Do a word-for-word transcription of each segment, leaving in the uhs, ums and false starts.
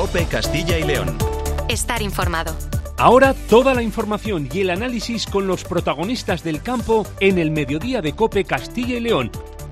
COPE Castilla y León. Estar informado. Ahora toda la información y el análisis con los protagonistas del campo en el mediodía de COPE Castilla y León.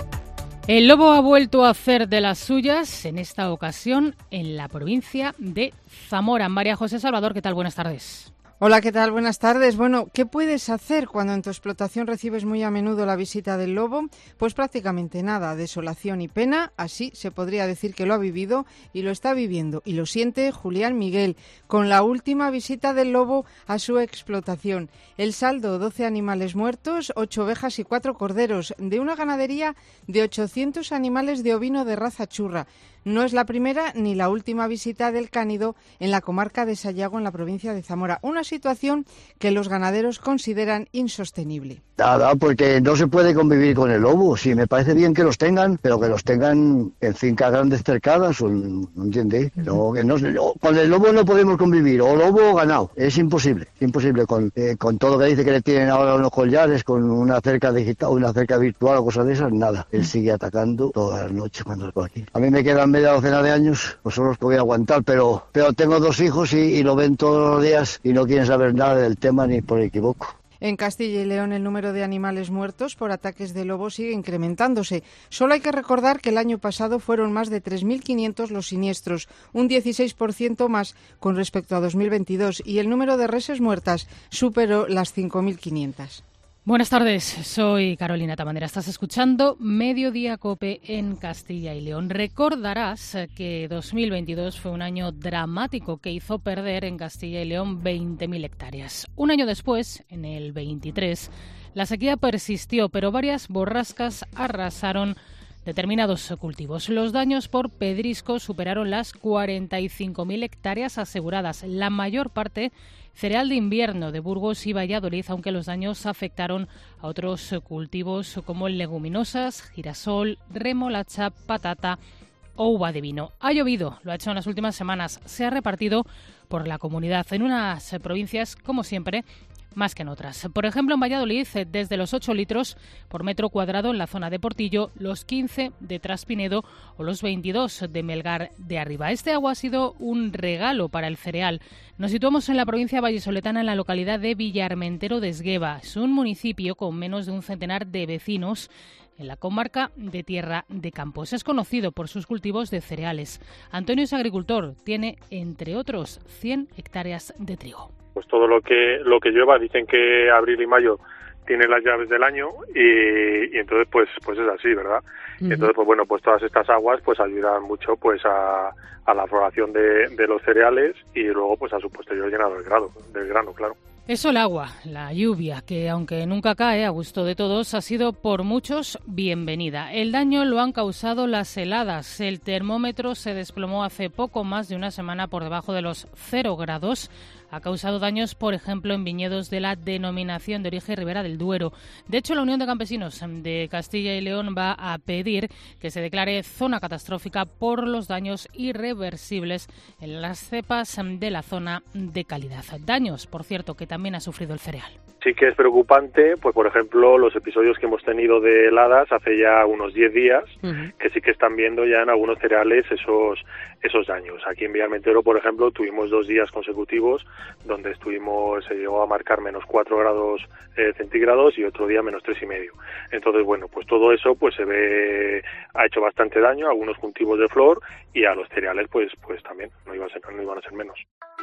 El lobo ha vuelto a hacer de las suyas, en esta ocasión en la provincia de Zamora. María José Salvador, ¿qué tal? Buenas tardes. Hola, ¿qué tal? Buenas tardes. Bueno, ¿qué puedes hacer cuando en tu explotación recibes muy a menudo la visita del lobo? Pues prácticamente nada, desolación y pena. Así se podría decir que lo ha vivido y lo está viviendo. Y lo siente Julián Miguel, con la última visita del lobo a su explotación. El saldo, doce animales muertos, ocho ovejas y cuatro corderos, de una ganadería de ochocientos animales de ovino de raza churra. No es la primera ni la última visita del cánido en la comarca de Sayago, en la provincia de Zamora. Una situación que los ganaderos consideran insostenible. Nada, porque no se puede convivir con el lobo. Sí, me parece bien que los tengan, pero que los tengan en fincas grandes cercadas, o, ¿no entiende? No, que no, con el lobo no podemos convivir, o lobo o ganado. Es imposible, es imposible. Con, eh, con todo lo que dice que le tienen ahora unos collares, con una cerca digital, una cerca virtual o cosas de esas, nada. Él sigue atacando todas las noches cuando estoy aquí. A mí me quedan media docena de años, pues son los que voy a aguantar, pero, pero tengo dos hijos y, y lo ven todos los días y no quieren saber nada del tema ni por equivoco. En Castilla y León el número de animales muertos por ataques de lobo sigue incrementándose. Solo hay que recordar que el año pasado fueron más de tres mil quinientos los siniestros, un dieciséis por ciento más con respecto a dos mil veintidós, y el número de reses muertas superó las cinco mil quinientas. Buenas tardes, soy Carolina Tamandera. Estás escuchando Mediodía COPE en Castilla y León. Recordarás que dos mil veintidós fue un año dramático que hizo perder en Castilla y León veinte mil hectáreas. Un año después, en el veintitrés, la sequía persistió, pero varias borrascas arrasaron determinados cultivos. Los daños por pedrisco superaron las cuarenta y cinco mil hectáreas aseguradas, la mayor parte cereal de invierno de Burgos y Valladolid, aunque los daños afectaron a otros cultivos como leguminosas, girasol, remolacha, patata o uva de vino. Ha llovido, lo ha hecho en las últimas semanas, se ha repartido por la comunidad en unas provincias, como siempre, más que en otras. Por ejemplo, en Valladolid, desde los ocho litros por metro cuadrado en la zona de Portillo, los quince de Traspinedo o los veintidós de Melgar de Arriba. Este agua ha sido un regalo para el cereal. Nos situamos en la provincia vallisoletana, en la localidad de Villarmentero de Esgueva. Es un municipio con menos de un centenar de vecinos en la comarca de Tierra de Campos. Es conocido por sus cultivos de cereales. Antonio es agricultor, tiene, entre otros, cien hectáreas de trigo. Pues todo lo que lo que llueva, dicen que abril y mayo tienen las llaves del año y, y entonces pues pues es así, ¿verdad? Uh-huh. Entonces pues bueno, pues todas estas aguas pues ayudan mucho pues a, a la floración de, de los cereales y luego pues a su posterior llenado del grano, del grano, claro. Eso, el agua, la lluvia, que aunque nunca cae a gusto de todos, ha sido por muchos bienvenida. El daño lo han causado las heladas. El termómetro se desplomó hace poco más de una semana por debajo de los cero grados. Ha causado daños, por ejemplo, en viñedos de la denominación de origen Ribera del Duero. De hecho, la Unión de Campesinos de Castilla y León va a pedir que se declare zona catastrófica por los daños irreversibles en las cepas de la zona de calidad. Daños, por cierto, que también ha sufrido el cereal. Sí que es preocupante, pues por ejemplo, los episodios que hemos tenido de heladas hace ya unos diez días, uh-huh. que sí que están viendo ya en algunos cereales esos esos daños. Aquí en Villarmentero, por ejemplo, tuvimos dos días consecutivos donde estuvimos, se llegó a marcar menos cuatro grados eh, centígrados y otro día menos tres y medio. Entonces, bueno, pues todo eso pues se ve, ha hecho bastante daño a algunos cultivos de flor y a los cereales pues pues también, no iban a ser, no iban a ser menos.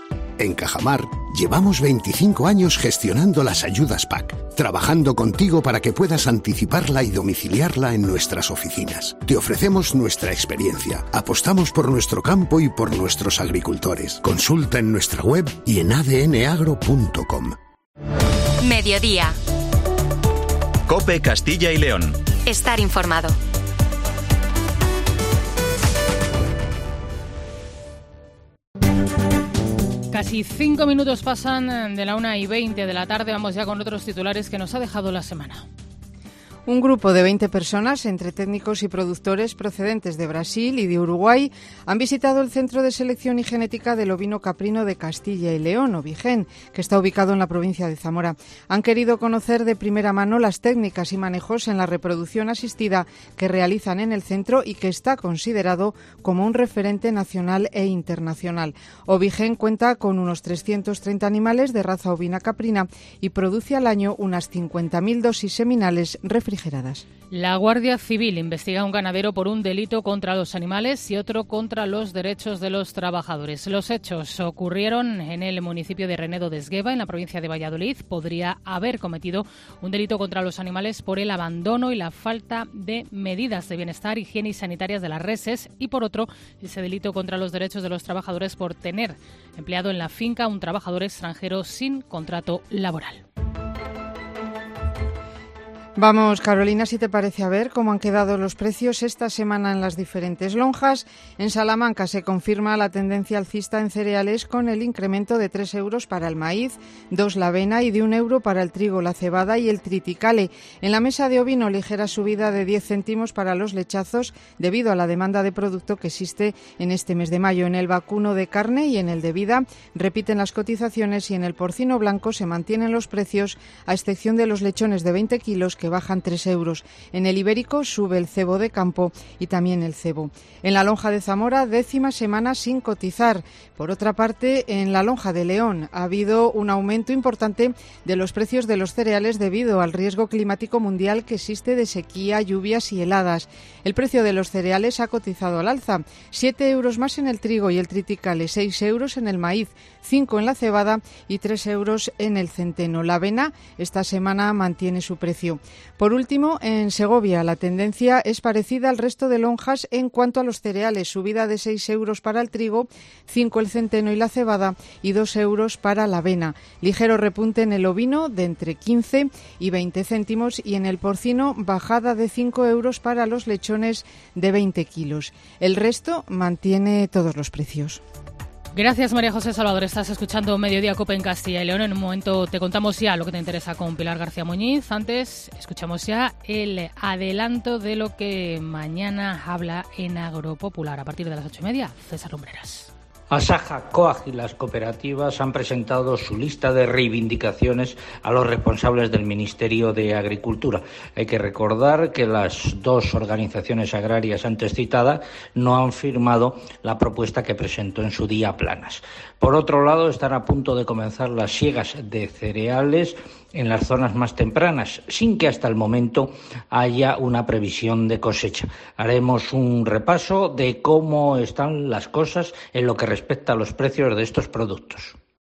En Cajamar llevamos veinticinco años gestionando las ayudas P A C, trabajando contigo para que puedas anticiparla y domiciliarla en nuestras oficinas. Te ofrecemos nuestra experiencia, apostamos por nuestro campo y por nuestros agricultores. Consulta en nuestra web y en a d n agro punto com. Mediodía. COPE Castilla y León. Estar informado. Casi cinco minutos pasan de la una y veinte de la tarde. Vamos ya con otros titulares que nos ha dejado la semana. Un grupo de veinte personas, entre técnicos y productores procedentes de Brasil y de Uruguay, han visitado el Centro de Selección y Genética del Ovino Caprino de Castilla y León, Ovigen, que está ubicado en la provincia de Zamora. Han querido conocer de primera mano las técnicas y manejos en la reproducción asistida que realizan en el centro y que está considerado como un referente nacional e internacional. Ovigen cuenta con unos trescientos treinta animales de raza ovina caprina y produce al año unas cincuenta mil dosis seminales refrigeradas. La Guardia Civil investiga a un ganadero por un delito contra los animales y otro contra los derechos de los trabajadores. Los hechos ocurrieron en el municipio de Renedo de Esgueva, en la provincia de Valladolid. Podría haber cometido un delito contra los animales por el abandono y la falta de medidas de bienestar, higiene y sanitarias de las reses, y por otro, ese delito contra los derechos de los trabajadores por tener empleado en la finca a un trabajador extranjero sin contrato laboral. Vamos, Carolina, si te parece, a ver cómo han quedado los precios esta semana en las diferentes lonjas. En Salamanca se confirma la tendencia alcista en cereales con el incremento de tres euros para el maíz, dos la avena y de un euro para el trigo, la cebada y el triticale. En la mesa de ovino, ligera subida de diez céntimos para los lechazos debido a la demanda de producto que existe en este mes de mayo. En el vacuno de carne y en el de vida repiten las cotizaciones y en el porcino blanco se mantienen los precios a excepción de los lechones de veinte kilos que bajan tres euros. En el ibérico sube el cebo de campo y también el cebo. En la lonja de Zamora, décima semana sin cotizar. Por otra parte, en la lonja de León ha habido un aumento importante de los precios de los cereales debido al riesgo climático mundial que existe de sequía, lluvias y heladas. El precio de los cereales ha cotizado al alza. siete euros más en el trigo y el triticale, seis euros en el maíz, cinco en la cebada y tres euros en el centeno. La avena esta semana mantiene su precio. Por último, en Segovia la tendencia es parecida al resto de lonjas en cuanto a los cereales, subida de seis euros para el trigo, cinco el centeno y la cebada y dos euros para la avena. Ligero repunte en el ovino de entre quince y veinte céntimos y en el porcino bajada de cinco euros para los lechones de veinte kilos. El resto mantiene todos los precios. Gracias, María José Salvador. Estás escuchando Mediodía Cope en Castilla y León. En un momento te contamos ya lo que te interesa con Pilar García Muñiz. Antes, escuchamos ya el adelanto de lo que mañana habla en Agropopular. A partir de las ocho y media, César Lumbreras. Asaja, COAG y las cooperativas han presentado su lista de reivindicaciones a los responsables del Ministerio de Agricultura. Hay que recordar que las dos organizaciones agrarias antes citadas no han firmado la propuesta que presentó en su día Planas. Por otro lado, están a punto de comenzar las siegas de cereales en las zonas más tempranas, sin que hasta el momento haya una previsión de cosecha. Haremos un repaso de cómo están las cosas en lo que respecta a los precios de estos productos.